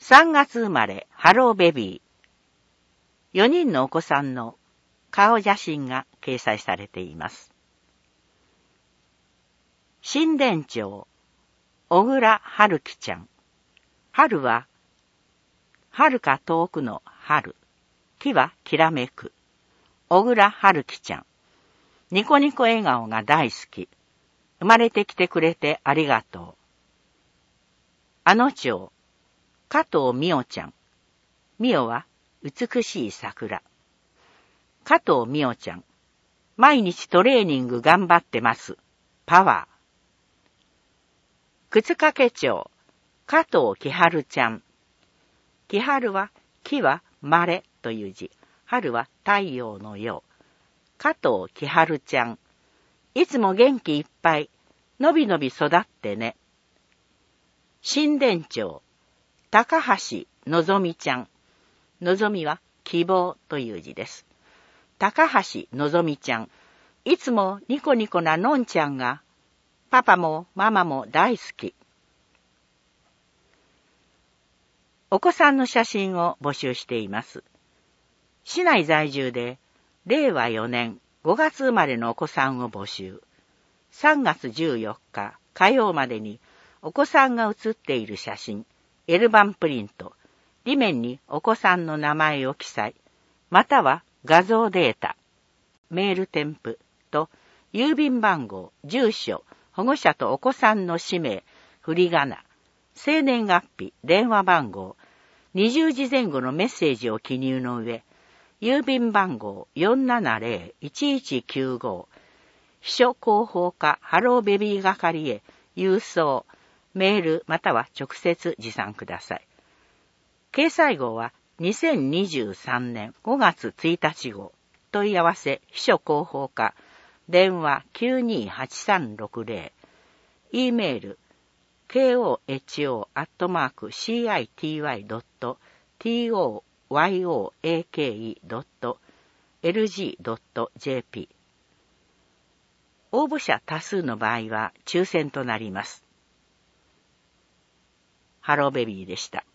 3月生まれ、ハローベビー。4人のお子さんの顔写真が掲載されています。新田町、小倉春樹ちゃん。春は、遥か遠くの春。木はきらめく。小倉春樹ちゃん。ニコニコ笑顔が大好き。生まれてきてくれてありがとう。あの町、加藤美代ちゃん。美代は美しい桜。加藤美代ちゃん。毎日トレーニング頑張ってます。パワー。靴掛町、加藤千春ちゃん。千春は、木は稀という字。春は太陽のよう。加藤千春ちゃん。いつも元気いっぱい。のびのび育ってね。新田町、高橋のぞみちゃん。のぞみは希望という字です。高橋のぞみちゃん。いつもニコニコなのんちゃんが、パパもママも大好き。お子さんの写真を募集しています。市内在住で、令和4年5月生まれのお子さんを募集。3月14日火曜までにお子さんが写っている写真、L版プリント、裏面にお子さんの名前を記載、または画像データ、メール添付と郵便番号、住所、保護者とお子さんの氏名、振り仮名、生年月日、電話番号、20時前後のメッセージを記入の上、郵便番号 470-1195、秘書広報課ハローベビー係へ郵送、メールまたは直接持参ください。掲載号は2023年5月1日号。問い合わせ秘書広報課電話 928360、 E メール koho@city.toyake.lg.jp。 応募者多数の場合は抽選となります。ハローベビーでした。